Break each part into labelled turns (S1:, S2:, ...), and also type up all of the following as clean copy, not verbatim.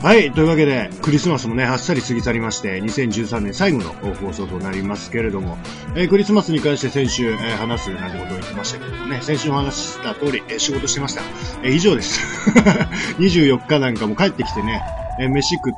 S1: はい。というわけで、クリスマスもね、あっさり過ぎ去りまして、2013年最後の放送となりますけれども、クリスマスに関して先週、話すなんてことを言ってましたけれどもね、先週お話しした通り、仕事してました。以上です。24日なんかも帰ってきてね、飯食って、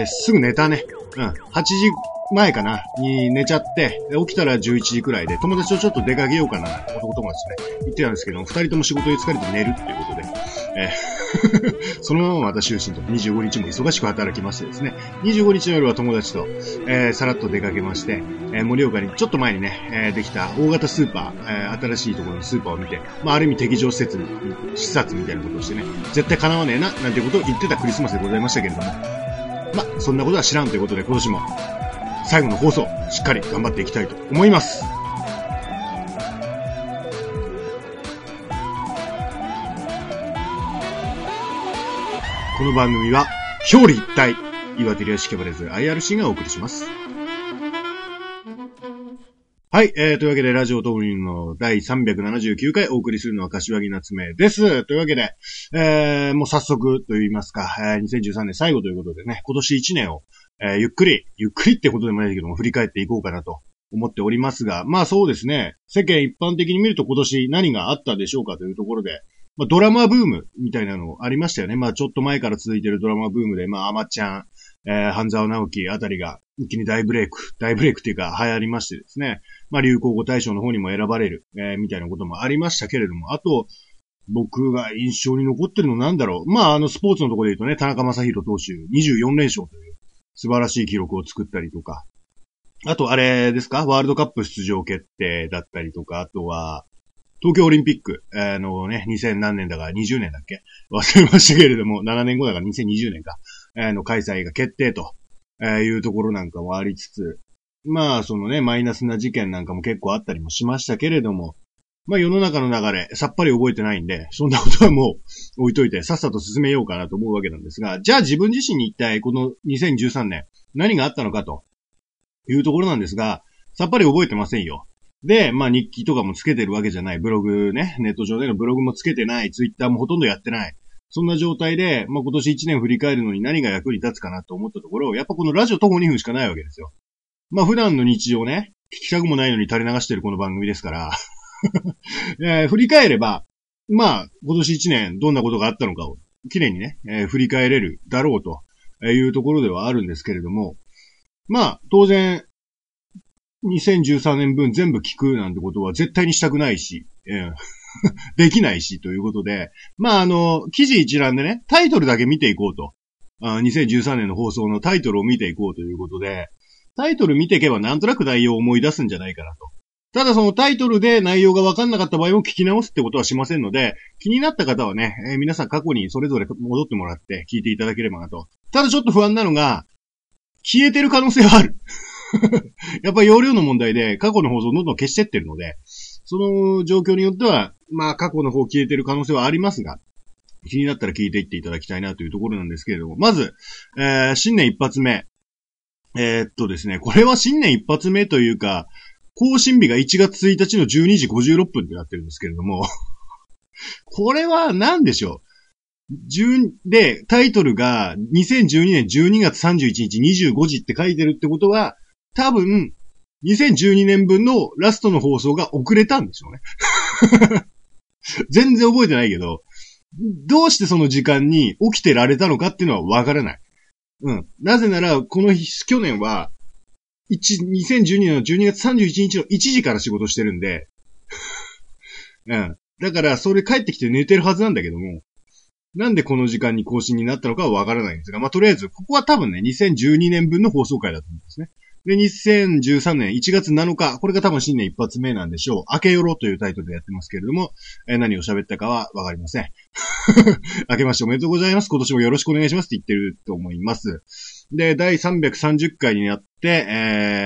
S1: すぐ寝たね。8時前かなに寝ちゃって、起きたら11時くらいで、友達とちょっと出かけようかな、男友達ね、言ってたんですけども、2人とも仕事に疲れて寝るっていうことで、そのまままた就寝と25日も忙しく働きましてですね、25日の夜は友達と、さらっと出かけまして、盛岡にちょっと前にね、できた大型スーパー、新しいところのスーパーを見て、ある意味適乗施設、視察みたいなことをしてね、絶対叶わねえな、なんてことを言ってたクリスマスでございましたけれども、そんなことは知らんということで今年も最後の放送、しっかり頑張っていきたいと思います。この番組は表裏一体、岩手リアシキャバレーズ IRC がお送りします。はい、というわけでラジオトークの第379回お送りするのは柏木夏目です。というわけで、もう早速と言いますか、2013年最後ということでね、今年1年を、ゆっくりってことでもないけども振り返っていこうかなと思っておりますが、そうですね、世間一般的に見ると今年何があったでしょうかというところで、ドラマブームみたいなのありましたよね。ちょっと前から続いているドラマブームで、アマちゃん、半沢直樹あたりが一気に大ブレイクっていうか流行りましてですね。流行語大賞の方にも選ばれる、みたいなこともありましたけれども、あと、僕が印象に残ってるのなんだろう。スポーツのところで言うとね、田中将大投手24連勝という素晴らしい記録を作ったりとか、あとあれですか、ワールドカップ出場決定だったりとか、あとは、東京オリンピック、2000何年だか20年だっけ忘れましたけれども、7年後だから2020年か、の開催が決定と、いうところなんかもありつつ、そのね、マイナスな事件なんかも結構あったりもしましたけれども、世の中の流れ、さっぱり覚えてないんで、そんなことはもう置いといて、さっさと進めようかなと思うわけなんですが、じゃあ自分自身に一体この2013年、何があったのかというところなんですが、さっぱり覚えてませんよ。で、日記とかもつけてるわけじゃない。ブログね、ネット上でのブログもつけてない。ツイッターもほとんどやってない。そんな状態で、今年1年振り返るのに何が役に立つかなと思ったところ、やっぱこのラジオ徒歩2分しかないわけですよ。普段の日常ね、聞きたくもないのに垂れ流してるこの番組ですから、振り返れば、今年1年どんなことがあったのかを、きれいにね、振り返れるだろうというところではあるんですけれども、当然、2013年分全部聞くなんてことは絶対にしたくないし、できないしということで、記事一覧でね、タイトルだけ見ていこうと。2013年の放送のタイトルを見ていこうということで、タイトル見ていけばなんとなく内容を思い出すんじゃないかなと。ただそのタイトルで内容が分かんなかった場合も聞き直すってことはしませんので、気になった方はね、皆さん過去にそれぞれ戻ってもらって聞いていただければなと。ただちょっと不安なのが、消えてる可能性はある。やっぱり容量の問題で過去の放送をどんどん消してってるので、その状況によっては、過去の方消えてる可能性はありますが、気になったら聞いていっていただきたいなというところなんですけれども、まず、新年一発目。ですね、これは新年一発目というか、更新日が1月1日の12時56分ってなってるんですけれども、これは何でしょう。で、タイトルが2012年12月31日25時って書いてるってことは、多分、2012年分のラストの放送が遅れたんでしょうね。全然覚えてないけど、どうしてその時間に起きてられたのかっていうのはわからない。なぜなら、この去年は、2012年の12月31日の1時から仕事してるんで、だから、それ帰ってきて寝てるはずなんだけども、なんでこの時間に更新になったのかはわからないんですが、とりあえず、ここは多分ね、2012年分の放送回だと思うんですね。で、2013年1月7日、これが多分新年一発目なんでしょう。明けよろというタイトルでやってますけれども、何を喋ったかはわかりません。明けましておめでとうございます。今年もよろしくお願いしますって言ってると思います。で、第330回になって、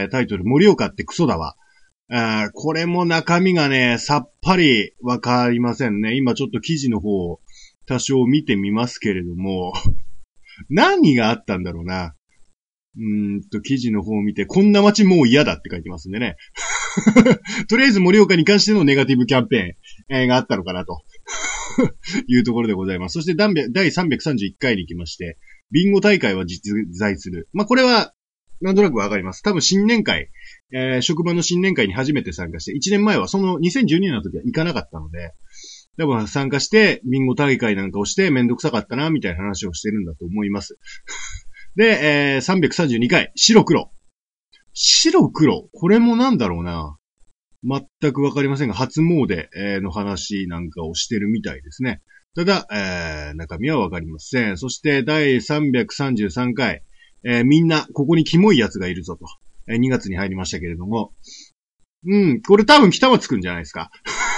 S1: タイトル、盛岡ってクソだわ。これも中身がね、さっぱりわかりませんね。今ちょっと記事の方を多少見てみますけれども、何があったんだろうな。記事の方を見て、こんな街もう嫌だって書いてますんでね。とりあえず盛岡に関してのネガティブキャンペーンがあったのかなというところでございます。そして第331回に行きまして、ビンゴ大会は実在する。まあ、これは、なんとなくわかります。多分新年会、職場の新年会に初めて参加して、1年前はその2012年の時は行かなかったので、多分参加して、ビンゴ大会なんかをしてめんどくさかったな、みたいな話をしてるんだと思います。で、332回、白黒。白黒。これもなんだろうな。全くわかりませんが、初詣の話なんかをしてるみたいですね。ただ、中身はわかりません。そして第333回、みんなここにキモいやつがいるぞと、2月に入りましたけれども、これ多分北松くんじゃないですか。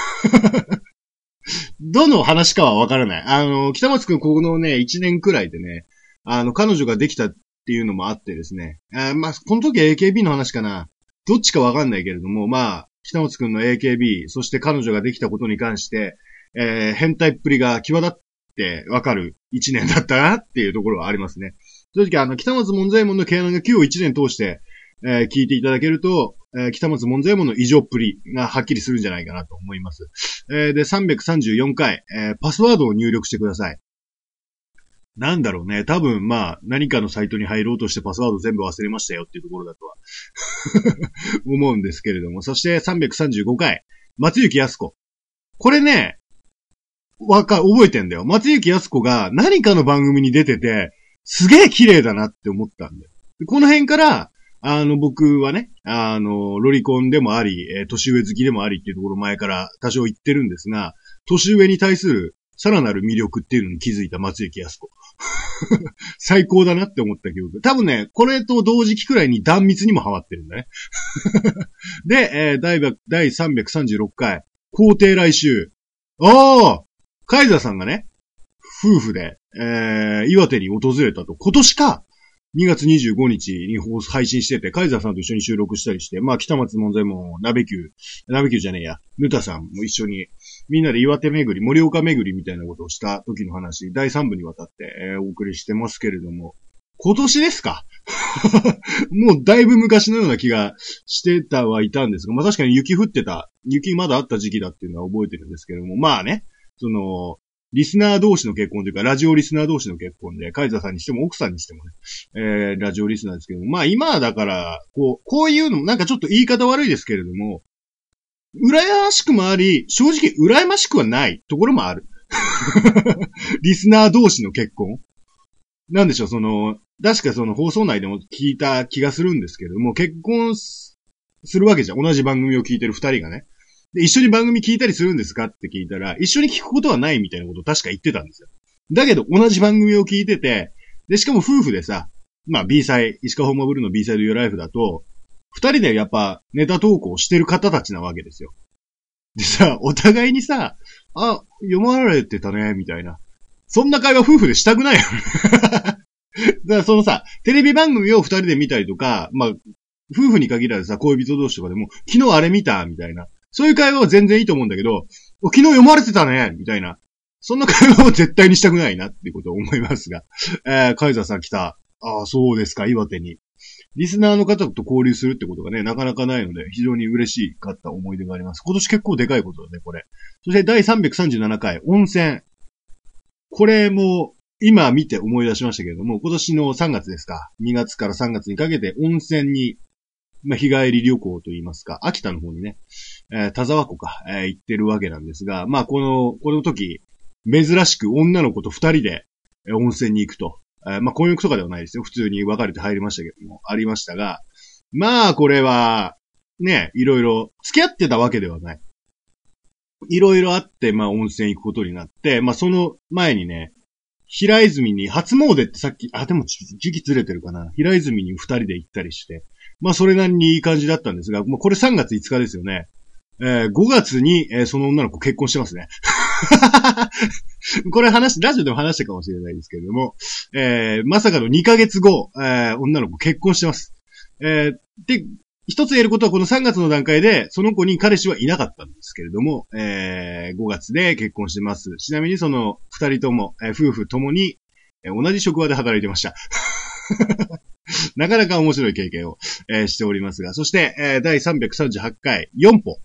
S1: どの話かはわからない。北松くんこのね、1年くらいでね、彼女ができたっていうのもあってですね、まあ、この時は AKB の話かな。どっちかわかんないけれども、まあ、北松くんの AKB、そして彼女ができたことに関して、変態っぷりが際立ってわかる1年だったなっていうところはありますね。正直北松門左衛門の毛穴が9を1年通して、聞いていただけると、北松門左衛門の異常っぷりがはっきりするんじゃないかなと思います。で、334回、パスワードを入力してください。なんだろうね。多分、まあ、何かのサイトに入ろうとしてパスワード全部忘れましたよっていうところだとは思うんですけれども。そして335回、松雪康子。これね、覚えてんだよ。松雪康子が何かの番組に出てて、すげえ綺麗だなって思ったんだよ。この辺から、僕はね、ロリコンでもあり、年上好きでもありっていうところ前から多少言ってるんですが、年上に対するさらなる魅力っていうのに気づいた松雪康子。最高だなって思った記憶。多分ね、これと同時期くらいに断密にもハマってるんだね。で、第336回、皇帝来週。カイザーさんがね、夫婦で、岩手に訪れたと。今年か2月25日に配信してて、カイザーさんと一緒に収録したりして、まあ、北松門左衛門、鍋球じゃねえや、ヌタさんも一緒に、みんなで岩手巡り、盛岡巡りみたいなことをした時の話、第3部にわたって、お送りしてますけれども、今年ですかもうだいぶ昔のような気がしてたはいたんですが、まあ確かに雪まだあった時期だっていうのは覚えてるんですけども、まあね、リスナー同士の結婚というか、ラジオリスナー同士の結婚で、カイザーさんにしても奥さんにしてもね、ラジオリスナーですけども、まあ今はだから、こういうのもなんかちょっと言い方悪いですけれども、羨ましくもあり、正直羨ましくはないところもある。リスナー同士の結婚なんでしょう、確か放送内でも聞いた気がするんですけれども、結婚するわけじゃん。同じ番組を聞いてる二人がね。で、一緒に番組聞いたりするんですかって聞いたら、一緒に聞くことはないみたいなことを確か言ってたんですよ。だけど、同じ番組を聞いてて、で、しかも夫婦でさ、まあ B 祭、石川ホーマブルーの B 祭ド Your Life だと、二人でやっぱネタ投稿してる方たちなわけですよ。でさ、お互いにさ、読まれてたね、みたいな。そんな会話夫婦でしたくないよ。だからテレビ番組を二人で見たりとか、まあ、夫婦に限らずさ、恋人同士とかでも、昨日あれ見たみたいな。そういう会話は全然いいと思うんだけど、昨日読まれてたねみたいな。そんな会話は絶対にしたくないなっていうことを思いますが。カイザーさん来た。そうですか、岩手に。リスナーの方と交流するってことがね、なかなかないので、非常に嬉しかった思い出があります。今年結構でかいことだね、これ。そして第337回、温泉。これも、今見て思い出しましたけれども、今年の3月ですか。2月から3月にかけて温泉に、まあ、日帰り旅行といいますか、秋田の方にね、田沢湖か、行ってるわけなんですが、まあ、この時、珍しく女の子と二人で、温泉に行くと。まあ、婚約とかではないですよ。普通に別れて入りましたけども、ありましたが、まあ、これは、ね、いろいろ、付き合ってたわけではない。いろいろあって、まあ、温泉行くことになって、まあ、その前にね、平泉に、初詣ってさっき、でも時期ずれてるかな。平泉に二人で行ったりして、まあ、それなりにいい感じだったんですが、もうこれ3月5日ですよね。5月に、その女の子結婚してますね。これラジオでも話したかもしれないですけれども、まさかの2ヶ月後、女の子結婚してます。で、一つ言えることはこの3月の段階で、その子に彼氏はいなかったんですけれども、5月で結婚してます。ちなみにその2人とも、夫婦ともに、同じ職場で働いてました。なかなか面白い経験を、しておりますが、そして、第338回4歩。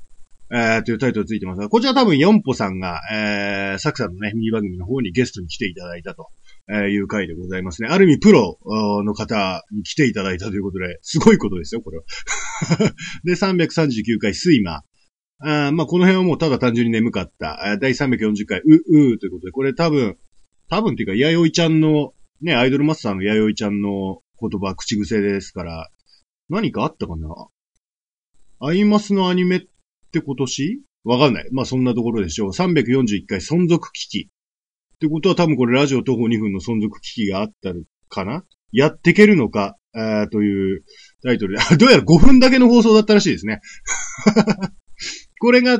S1: というタイトルついてますが、こちら多分ヨンポさんが、サクさんのね、ミニ番組の方にゲストに来ていただいたという回でございますね。ある意味プロの方に来ていただいたということで、すごいことですよ、これは。で、339回睡魔。まあ、この辺はもうただ単純に眠かった。第340回、ということで、これ多分っていうか、弥生ちゃんの、ね、アイドルマスターの弥生ちゃんの言葉、口癖ですから、何かあったかな？アイマスのアニメって今年？わかんない。まあ、そんなところでしょう。341回存続危機。ってことは多分これラジオ徒歩2分の存続危機があったのかな？やってけるのか、というタイトルで。どうやら5分だけの放送だったらしいですね。これが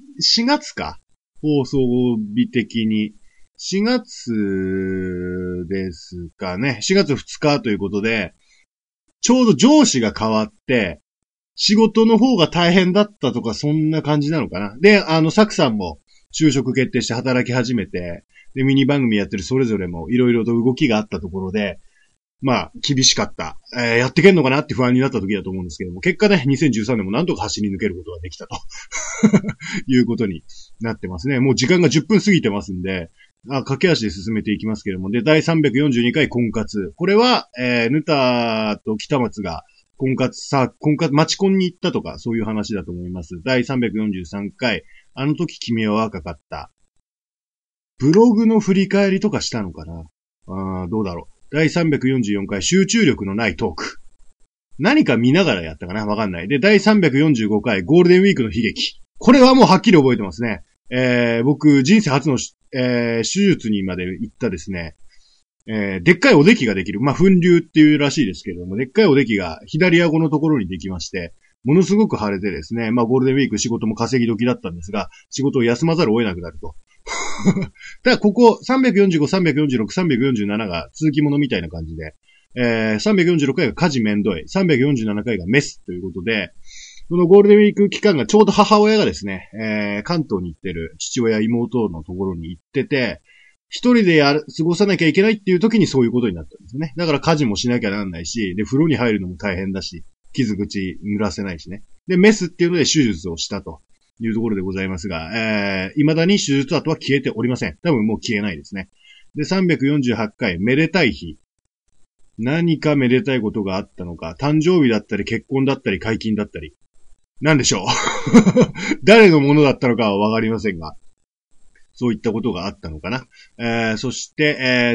S1: 4月か？放送日的に。4月ですかね。4月2日ということで、ちょうど上司が変わって、仕事の方が大変だったとか、そんな感じなのかな。で、サクさんも就職決定して働き始めて、で、ミニ番組やってるそれぞれもいろいろと動きがあったところで、まあ、厳しかった。やってけんのかなって不安になった時だと思うんですけども、結果ね、2013年もなんとか走り抜けることができたということになってますね。もう時間が10分過ぎてますんで、駆け足で進めていきますけれども、で、第342回婚活。これは、ヌタと北松が婚活、マチコンに行ったとか、そういう話だと思います。第343回、あの時君は若かった。ブログの振り返りとかしたのかな？どうだろう。第344回、集中力のないトーク。何か見ながらやったかな？わかんない。で、第345回、ゴールデンウィークの悲劇。これはもうはっきり覚えてますね。僕、人生初の、手術にまで行ったですね、でっかいおできができる。まあ、粉瘤っていうらしいですけれども、でっかいおできが左顎のところにできまして、ものすごく腫れてですね、まあ、ゴールデンウィーク仕事も稼ぎ時だったんですが、仕事を休まざるを得なくなると。ただ、ここ、345、346、347が続きものみたいな感じで、346回が家事めんどい、347回がメスということで、そのゴールデンウィーク期間がちょうど母親がですね、関東に行ってる父親妹のところに行ってて、一人で過ごさなきゃいけないっていう時にそういうことになったんですよね。だから家事もしなきゃなんないし、で、風呂に入るのも大変だし、傷口濡らせないしね。で、メスっていうので手術をしたというところでございますが、未だに手術跡は消えておりません。多分もう消えないですね。で、348回、めでたい日。何かめでたいことがあったのか、誕生日だったり結婚だったり解禁だったり。なんでしょう。誰のものだったのかはわかりませんが。そういったことがあったのかな。そして、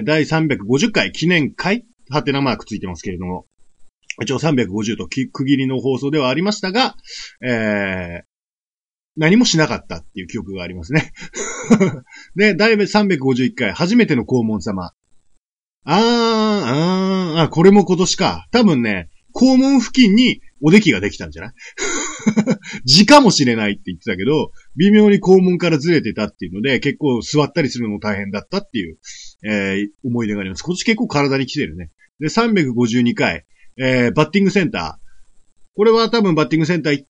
S1: 第350回記念会ハテナマークついてますけれども。一応350と区切りの放送ではありましたが、何もしなかったっていう記憶がありますね。で、第351回初めての黄門様。これも今年か。多分ね、肛門付近におできができたんじゃない字かもしれないって言ってたけど、微妙に肛門からずれてたっていうので、結構座ったりするのも大変だったっていう、思い出があります。今年結構体に来てるね。で、352回、バッティングセンター。これは多分バッティングセンター行って、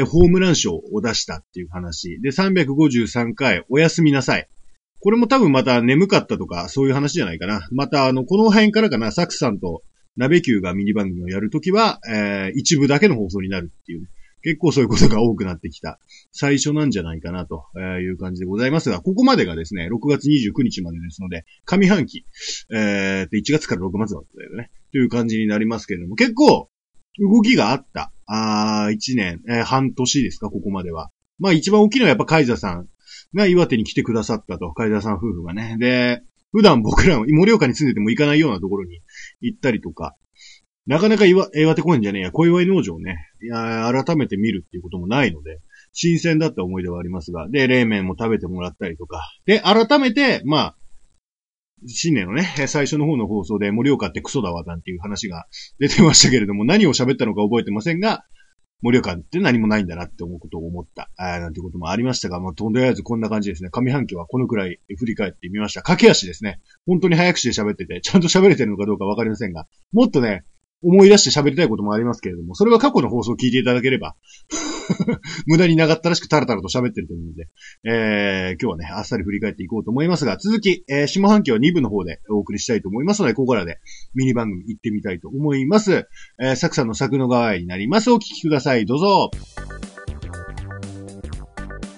S1: ホームラン賞を出したっていう話。で、353回、おやすみなさい。これも多分また眠かったとか、そういう話じゃないかな。またこの辺からかな、サクさんと鍋球がミニ番組をやるときは、一部だけの放送になるっていう、ね、結構そういうことが多くなってきた最初なんじゃないかなという感じでございますが、ここまでがですね、6月29日までですので、上半期、1月から6月だったよね。という感じになりますけれども、結構動きがあった。1年、半年ですか、ここまでは。まあ一番大きいのはやっぱカイザさんが岩手に来てくださったと、カイザさん夫婦がね。で、普段僕ら盛岡に住んでても行かないようなところに行ったりとか、なかなか岩手公園じゃねえや、小岩井農場をね、改めて見るっていうこともないので、新鮮だった思い出はありますが、で、冷麺も食べてもらったりとか、で、改めて、まあ、新年のね、最初の方の放送で盛岡ってクソだわなんていう話が出てましたけれども、何を喋ったのか覚えてませんが、盛岡って何もないんだなって思うことを思った、なんてこともありましたが、まあ、とりあえずこんな感じですね。上半期はこのくらい振り返ってみました。駆け足ですね。本当に早口で喋ってて、ちゃんと喋れてるのかどうかわかりませんが、もっとね、思い出して喋りたいこともありますけれども、それは過去の放送を聞いていただければ、無駄に長ったらしくタラタラと喋ってると思うので、今日はね、あっさり振り返っていこうと思いますが、続き、下半期は2部の方でお送りしたいと思いますので、ここからでミニ番組行ってみたいと思います。サクさんの作の側になります。お聞きください。どうぞ。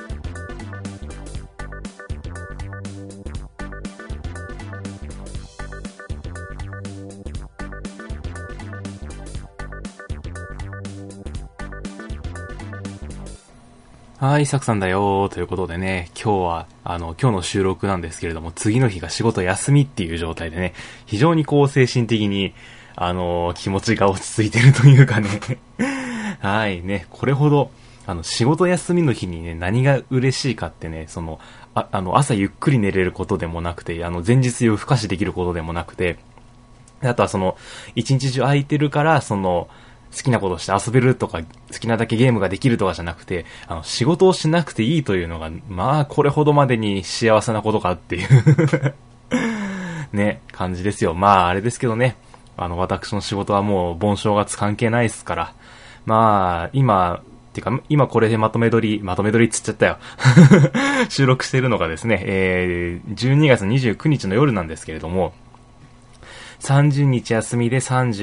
S2: はい、サクさんだよーということでね、今日の収録なんですけれども、次の日が仕事休みっていう状態でね、非常にこう精神的に、気持ちが落ち着いてるというかね、はいね、これほど、仕事休みの日にね、何が嬉しいかってね、朝ゆっくり寝れることでもなくて、前日夜更かしできることでもなくて、あとは一日中空いてるから、好きなことして遊べるとか、好きなだけゲームができるとかじゃなくて、仕事をしなくていいというのが、まあ、これほどまでに幸せなことかっていうね、感じですよ。まあ、あれですけどね、私の仕事はもう、盆正月関係ないですから、まあ、今これでまとめ撮りっつっちゃったよ。収録しているのがですね、12月29日の夜なんですけれども、30日休みで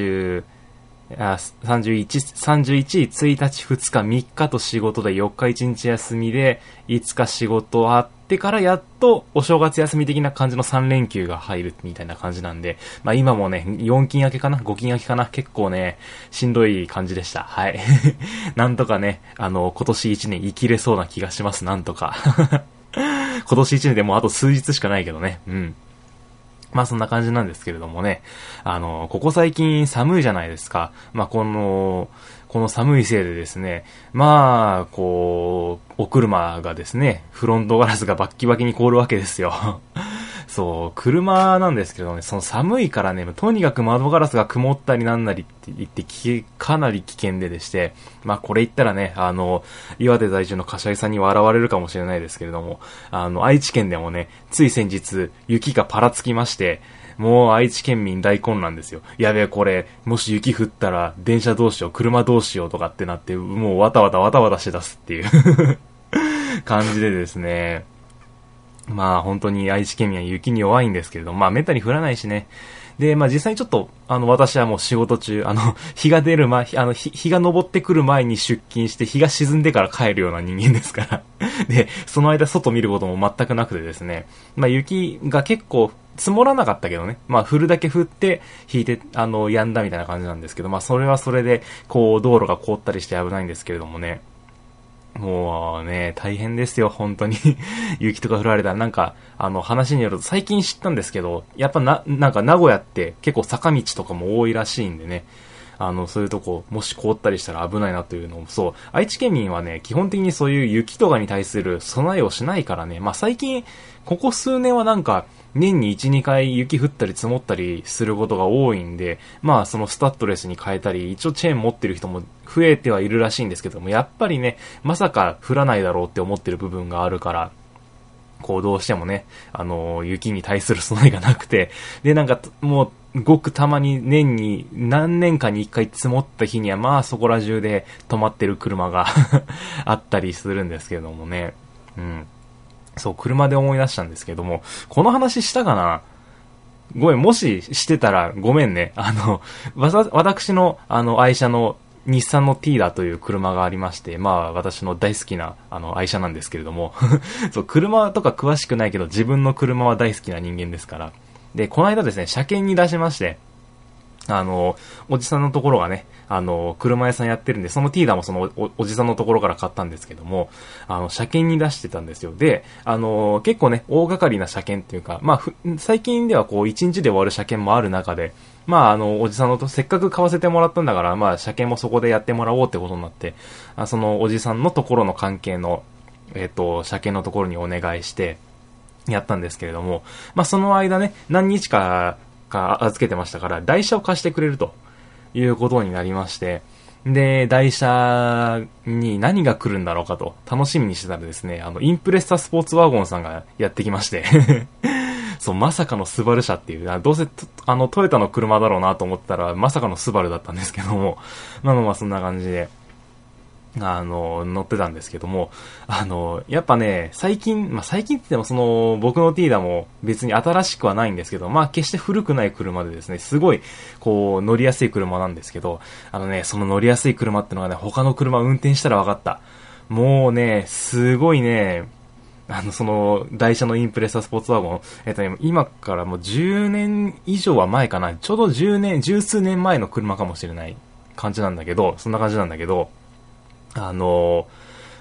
S2: 31、1日、2日、3日と仕事で4日1日休みで5日仕事あってからやっとお正月休み的な感じの3連休が入るみたいな感じなんで、まあ今もね、4勤明けかな ?5 勤明けかな結構ね、しんどい感じでした。はい。なんとかね、今年1年生きれそうな気がします、なんとか。今年1年でもうあと数日しかないけどね。うん。まあそんな感じなんですけれどもね。ここ最近寒いじゃないですか。まあこの寒いせいでですね、まあ、お車がですね、フロントガラスがバッキバキに凍るわけですよ。そう、車なんですけどね、その寒いからね、とにかく窓ガラスが曇ったりなんなりって言ってかなり危険でして、まあこれ言ったらね、岩手在住の柏井さんに笑われるかもしれないですけれども、愛知県でもね、つい先日、雪がパラつきまして、もう愛知県民大混乱ですよ。やべえこれ、もし雪降ったら電車どうしよう、車どうしようとかってなって、もうわたわたして出すっていう感じでですね。まあ本当に愛知県民は雪に弱いんですけれども、まあめったに降らないしね。で、まあ実際にちょっと、私はもう仕事中、日が出る前、日が昇ってくる前に出勤して、日が沈んでから帰るような人間ですから。で、その間外見ることも全くなくてですね。まあ雪が結構積もらなかったけどね。まあ降るだけ降って、引いて、止んだみたいな感じなんですけど、まあそれはそれで、道路が凍ったりして危ないんですけれどもね。もうね、大変ですよ、本当に。雪とか降られたら、なんか、話によると、最近知ったんですけど、やっぱなんか名古屋って結構坂道とかも多いらしいんでね。そういうとこ、もし凍ったりしたら危ないなというのも、そう、愛知県民はね、基本的にそういう雪とかに対する備えをしないからね、まあ最近、ここ数年はなんか、年に1、2回雪降ったり積もったりすることが多いんで、まあそのスタッドレスに変えたり、一応チェーン持ってる人も増えてはいるらしいんですけども、やっぱりね、まさか降らないだろうって思ってる部分があるから、どうしてもね、雪に対する備えがなくて、で、なんか、もう、ごくたまに年に何年かに一回積もった日には、まあそこら中で止まってる車があったりするんですけれどもね。うん。そう、車で思い出したんですけども、この話したかな？ごめん、もししてたらごめんね。私の、愛車の日産のティーダという車がありまして、まあ私の大好きな愛車なんですけれどもそう、車とか詳しくないけど自分の車は大好きな人間ですから。で、この間ですね、車検に出しまして、おじさんのところがね、車屋さんやってるんで、そのティーダもそのおじさんのところから買ったんですけども、車検に出してたんですよ。で、結構ね、大掛かりな車検っていうか、まあ、最近では1日で終わる車検もある中で、まあ、おじさんのと、せっかく買わせてもらったんだから、まあ、車検もそこでやってもらおうってことになって、そのおじさんのところの関係の、車検のところにお願いして、やったんですけれども、まあ、その間ね、何日か預けてましたから、台車を貸してくれるということになりまして、で、台車に何が来るんだろうかと楽しみにしてたらですね、インプレッサスポーツワゴンさんがやってきましてそう、まさかのスバル車っていう、どうせトヨタの車だろうなと思ったら、まさかのスバルだったんですけども、まあそんな感じで、乗ってたんですけども、やっぱね、最近って言っても僕のティーダも別に新しくはないんですけど、まあ決して古くない車でですね、すごい、乗りやすい車なんですけど、その乗りやすい車ってのがね、他の車運転したら分かった。もうね、すごいね、台車のインプレッサスポーツワゴン、今からもう10年以上は前かな、ちょうど十数年前の車かもしれない感じなんだけど、そんな感じなんだけど、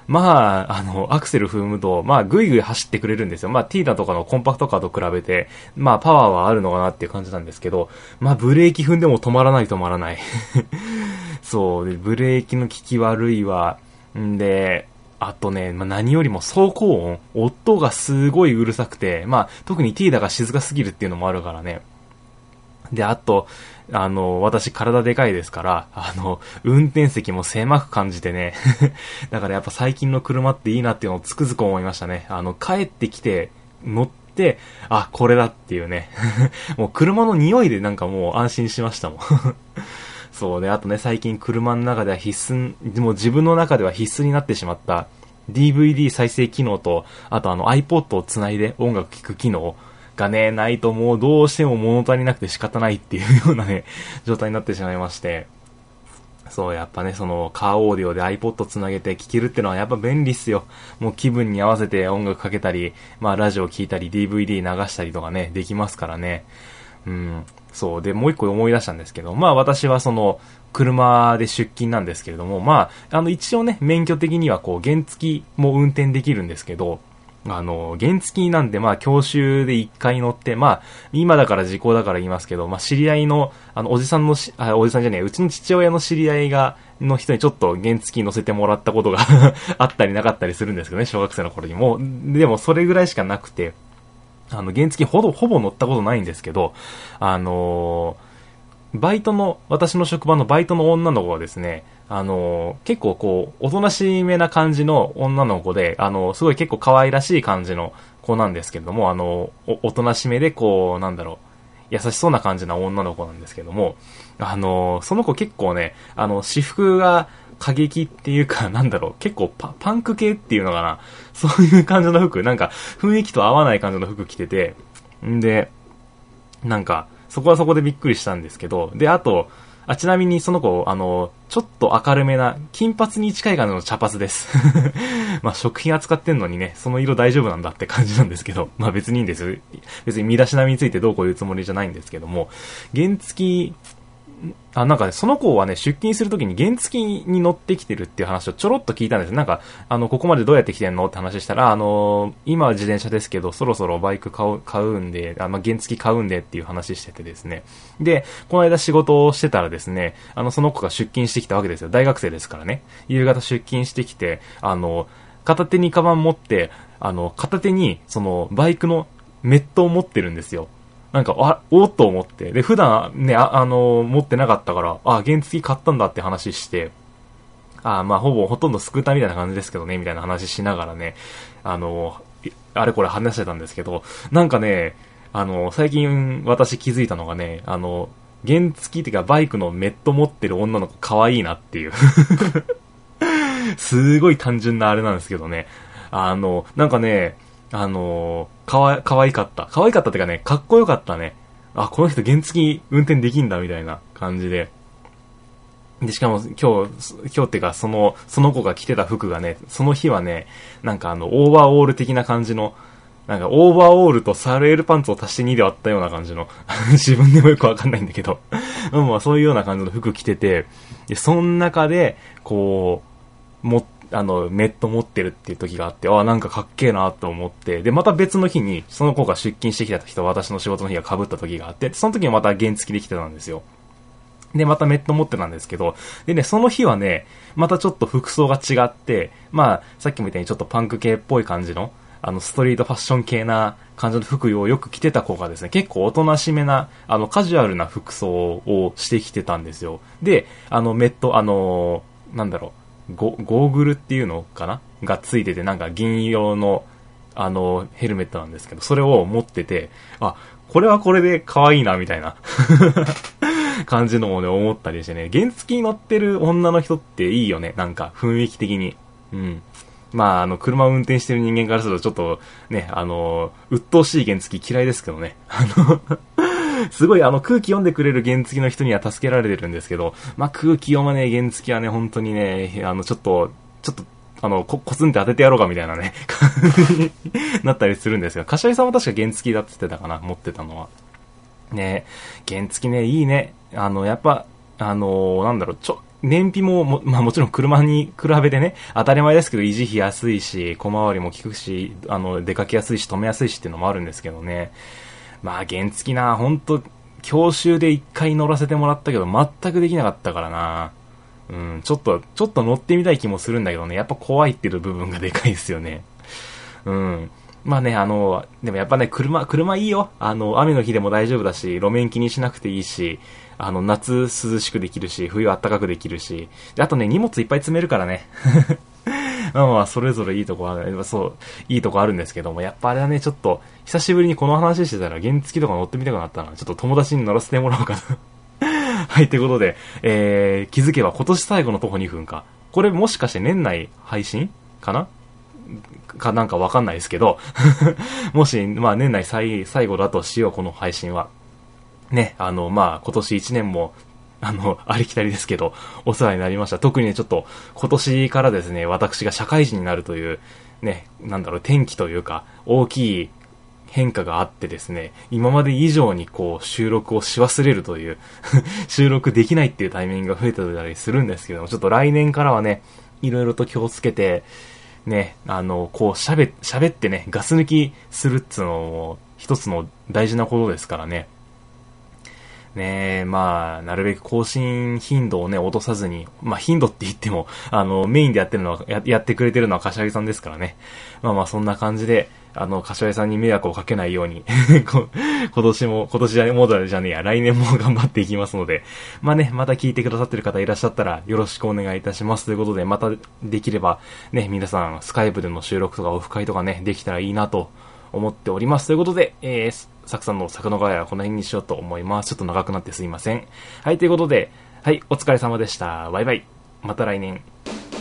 S2: まあ、アクセル踏むと、まあ、ぐいぐい走ってくれるんですよ。まあ、ティーダとかのコンパクトカーと比べて、まあ、パワーはあるのかなっていう感じなんですけど、まあ、ブレーキ踏んでも止まらない。そう、でブレーキの効き悪いわ。んで、あとね、まあ、何よりも走行音、音がすごいうるさくて、まあ、特にティーダが静かすぎるっていうのもあるからね。で、あと、私体でかいですから、運転席も狭く感じてね。だからやっぱ最近の車っていいなっていうのをつくづく思いましたね。帰ってきて、乗って、あ、これだっていうね。もう車の匂いでなんかもう安心しましたもん。そうで、あとね、最近車の中では必須、もう自分の中では必須になってしまった DVD 再生機能と、あとiPod をつないで音楽聴く機能がね、ないともうどうしても物足りなくて仕方ないっていうようなね、状態になってしまいまして。そう、やっぱね、そのカーオーディオで iPod つなげて聴けるってのはやっぱ便利っすよ。もう気分に合わせて音楽かけたり、まあラジオ聴いたり DVD 流したりとかね、できますからね。うん。そう。で、もう一個思い出したんですけど、まあ私はその、車で出勤なんですけれども、まあ、一応ね、免許的にはこう、原付も運転できるんですけど、原付なんで、まあ、教習で一回乗って、まあ、今だから時効だから言いますけど、まあ、知り合いの、おじさんじゃねえ、うちの父親の知り合いの人にちょっと原付乗せてもらったことがあったりなかったりするんですけどね、小学生の頃にも。でも、それぐらいしかなくて、原付ほぼ乗ったことないんですけど、私の職場のバイトの女の子はですね、結構こう、おとなしめな感じの女の子で、すごい結構可愛らしい感じの子なんですけれども、おとなしめでこう、なんだろう、優しそうな感じな女の子なんですけども、その子結構ね、私服が過激っていうか、なんだろう、結構パンク系っていうのかな、そういう感じの服、なんか雰囲気と合わない感じの服着てて、んで、なんか、そこはそこでびっくりしたんですけど、で、あと、ちなみにその子、ちょっと明るめな、金髪に近い感じの茶髪です。まあ、食品扱ってんのにね、その色大丈夫なんだって感じなんですけど、まあ別にいいんですよ。別に身だしなみについてどうこう言うつもりじゃないんですけども、原付なんかね、その子はね、出勤するときに原付に乗ってきてるっていう話をちょろっと聞いたんですよ。なんか、ここまでどうやって来てんのって話したら、今は自転車ですけど、そろそろバイク買うんで、まあ、原付買うんでっていう話しててですね。で、この間仕事をしてたらですね、その子が出勤してきたわけですよ。大学生ですからね。夕方出勤してきて、片手にカバン持って、片手に、その、バイクのメットを持ってるんですよ。なんか、おっと思って。で、普段ね、持ってなかったから、原付買ったんだって話して、まあ、ほとんどスクーターみたいな感じですけどね、みたいな話しながらね、あれこれ話してたんですけど、なんかね、最近私気づいたのがね、原付っていうかバイクのメット持ってる女の子可愛いなっていう。すごい単純なあれなんですけどね。なんかね、可愛かった。可愛かったってかね、かっこよかったね。この人原付運転できんだみたいな感じで。で、しかも今日ってかその子が着てた服がね、その日はね、なんかオーバーオール的な感じの、なんかオーバーオールとサルエルパンツを足して2で割ったような感じの、自分でもよくわかんないんだけど、まあそういうような感じの服着てて、で、その中で、こう、メット持ってるっていう時があって、なんかかっけえなと思って、で、また別の日に、その子が出勤してきた時と私の仕事の日が被った時があって、その時はまた原付で来てたんですよ。で、またメット持ってたんですけど、でね、その日はね、またちょっと服装が違って、まあ、さっきも言ったようにちょっとパンク系っぽい感じの、ストリートファッション系な感じの服をよく着てた子がですね、結構おとなしめな、カジュアルな服装をしてきてたんですよ。で、メット、なんだろう、ゴーグルっていうのかながついてて、なんか銀色の、ヘルメットなんですけど、それを持ってて、これはこれで可愛いな、みたいな感じのをね、思ったりしてね、原付に乗ってる女の人っていいよね、なんか雰囲気的に。うん。まあ、車を運転してる人間からするとちょっと、ね、鬱陶しい原付嫌いですけどね。すごい空気読んでくれる原付の人には助けられてるんですけど、まあ空気読まねえ原付はね、本当にね、ちょっと、コツンって当ててやろうかみたいなね、感じになったりするんですが、柏井さんも確か原付だって言ってたかな、持ってたのは。ね、原付ね、いいね。やっぱ、なんだろう、 燃費もまあもちろん車に比べてね、当たり前ですけど維持費安いし、小回りも効くし、出かけやすいし、止めやすいしっていうのもあるんですけどね。まあ原付な、ほんと、教習で一回乗らせてもらったけど、全くできなかったからな。うん、ちょっと乗ってみたい気もするんだけどね、やっぱ怖いっていう部分がでかいですよね。うん。まあね、でもやっぱね、車いいよ。雨の日でも大丈夫だし、路面気にしなくていいし、夏涼しくできるし、冬暖かくできるし、であとね、荷物いっぱい積めるからね。まあまあ、それぞれいいとこある、そう、いいとこあるんですけども、やっぱあれはね、ちょっと、久しぶりにこの話してたら、原付とか乗ってみたくなったな。ちょっと友達に乗らせてもらおうかな。はい、ということで、気づけば今年最後の徒歩2分か。これもしかして年内配信かなかなんかわかんないですけど、もし、まあ年内最後だとしよう、この配信は。ね、まあ今年1年も、ありきたりですけど、お世話になりました。特にね、ちょっと、今年からですね、私が社会人になるという、ね、なんだろう、転機というか、大きい変化があってですね、今まで以上にこう、収録をし忘れるという、収録できないっていうタイミングが増えてたりするんですけども、ちょっと来年からはね、いろいろと気をつけて、ね、こう喋ってね、ガス抜きするっつうのも、一つの大事なことですからね。ねえ、まあ、なるべく更新頻度をね、落とさずに、まあ、頻度って言っても、メインでやってるのは、やってくれてるのは柏木さんですからね。まあまあ、そんな感じで、柏木さんに迷惑をかけないように今年じゃねえや、来年も頑張っていきますので、まあね、また聞いてくださってる方いらっしゃったら、よろしくお願いいたします。ということで、また、できれば、ね、皆さん、スカイプでの収録とかオフ会とかね、できたらいいなと思っております。ということで、サクさんの作のガヤはこの辺にしようと思います。ちょっと長くなってすいません。はい、ということで、はい、お疲れ様でした。バイバイ。また来年。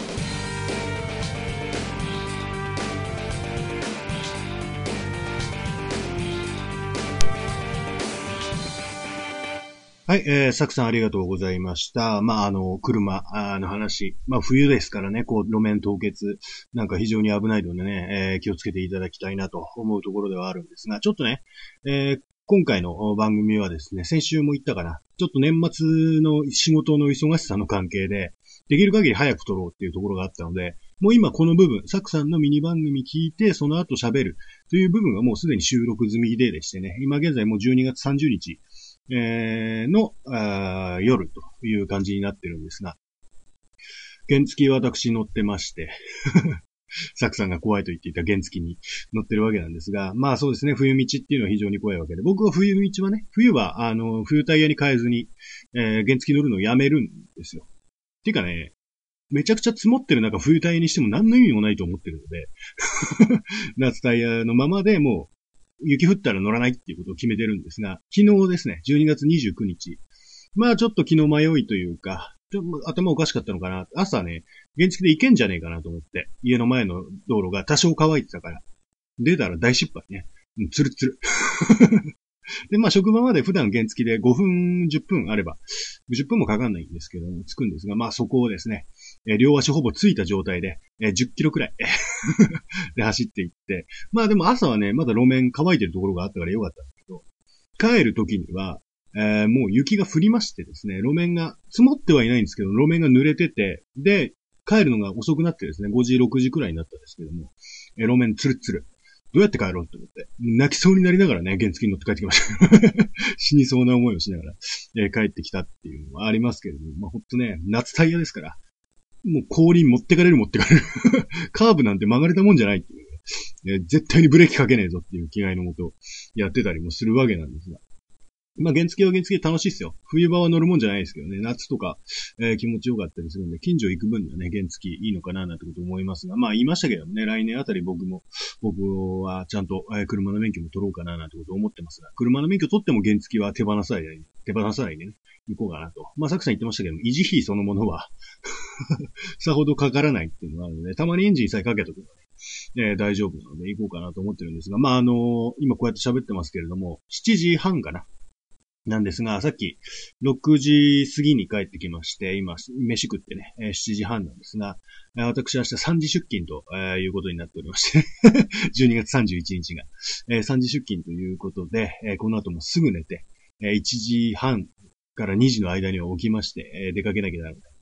S1: はい、サクさんありがとうございました。まあ、車の話。まあ、冬ですからね、こう、路面凍結、なんか非常に危ないのでね、気をつけていただきたいなと思うところではあるんですが、ちょっとね、今回の番組はですね、先週も言ったかな、ちょっと年末の仕事の忙しさの関係で、できる限り早く撮ろうっていうところがあったので、もう今この部分、サクさんのミニ番組聞いて、その後喋るという部分がもうすでに収録済みでしてね、今現在もう12月30日、の夜という感じになってるんですが、原付私乗ってまして、サクさんが怖いと言っていた原付に乗ってるわけなんですが、まあそうですね、冬道っていうのは非常に怖いわけで、僕は冬道はね、冬は冬タイヤに変えずに、原付乗るのをやめるんですよ。っていうかね、めちゃくちゃ積もってる中冬タイヤにしても何の意味もないと思ってるので、夏タイヤのままでもう、雪降ったら乗らないっていうことを決めてるんですが、昨日ですね、12月29日。まあちょっと昨日迷いというか、ちょっと頭おかしかったのかな。朝ね、原付で行けんじゃねえかなと思って、家の前の道路が多少乾いてたから、出たら大失敗ね。ツルツル。で、まあ職場まで普段原付で5分、10分あれば、10分もかかんないんですけども、着くんですが、まあそこをですね、両足ほぼついた状態で、10キロくらいで走っていって、まあでも朝はね、まだ路面乾いてるところがあったからよかったんだけど、帰る時には、もう雪が降りましてですね、路面が、積もってはいないんですけど、路面が濡れてて、で、帰るのが遅くなってですね、5時、6時くらいになったんですけども、路面ツルツル。どうやって帰ろうって思って、泣きそうになりながらね、原付に乗って帰ってきました。死にそうな思いをしながら、帰ってきたっていうのはありますけれども、まあ、ほんとね、夏タイヤですから、もう氷持ってかれる。カーブなんて曲がれたもんじゃないっていう、ね、絶対にブレーキかけねえぞっていう気概のもとやってたりもするわけなんですが。まあ、原付は原付で楽しいですよ。冬場は乗るもんじゃないですけどね、夏とか、気持ちよかったりするんで、近所行く分にはね、原付いいのかななんてこと思いますが、まあ言いましたけどね、来年あたり僕はちゃんと、車の免許も取ろうかななんてこと思ってますが、車の免許取っても原付は手放さないでね、行こうかなと。まあ、サクさん言ってましたけど、維持費そのものはさほどかからないっていうのがあるので、たまにエンジンさえかけとけばね、大丈夫なので行こうかなと思ってるんですが、まあ今こうやって喋ってますけれども、7時半かな。なんですが、さっき6時過ぎに帰ってきまして、今、飯食ってね、7時半なんですが、私明日3時出勤ということになっておりまして12月31日が、3時出勤ということで、この後もすぐ寝て、1時半から2時の間には起きまして、出かけなきゃならない。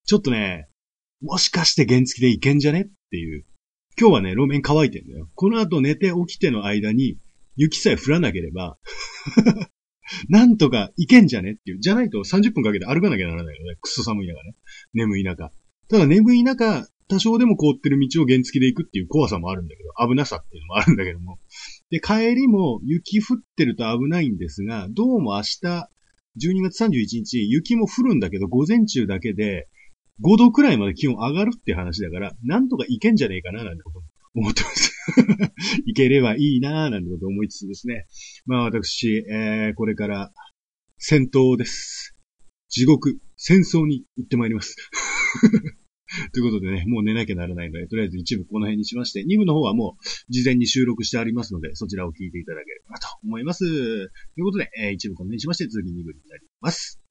S1: ちょっとね、もしかして原付で行けんじゃねっていう。今日はね、路面乾いてんだよ。この後寝て起きての間に、雪さえ降らなければ、なんとか行けんじゃねっていう。じゃないと30分かけて歩かなきゃならないよね。くっそ寒い中ね。眠い中。ただ眠い中、多少でも凍ってる道を原付で行くっていう怖さもあるんだけど、危なさっていうのもあるんだけども。で、帰りも雪降ってると危ないんですが、どうも明日、12月31日、雪も降るんだけど、午前中だけで、5度くらいまで気温上がるっていう話だから、なんとか行けんじゃねえかな、なんてこと思ってます。行ければいいなぁ、なんてこと思いつつですね。まあ私、これから戦闘です。地獄、戦争に行ってまいります。ということでね、もう寝なきゃならないので、とりあえず一部この辺にしまして、二部の方はもう事前に収録してありますので、そちらを聞いていただければと思います。ということで、一部この辺にしまして、次二部になります。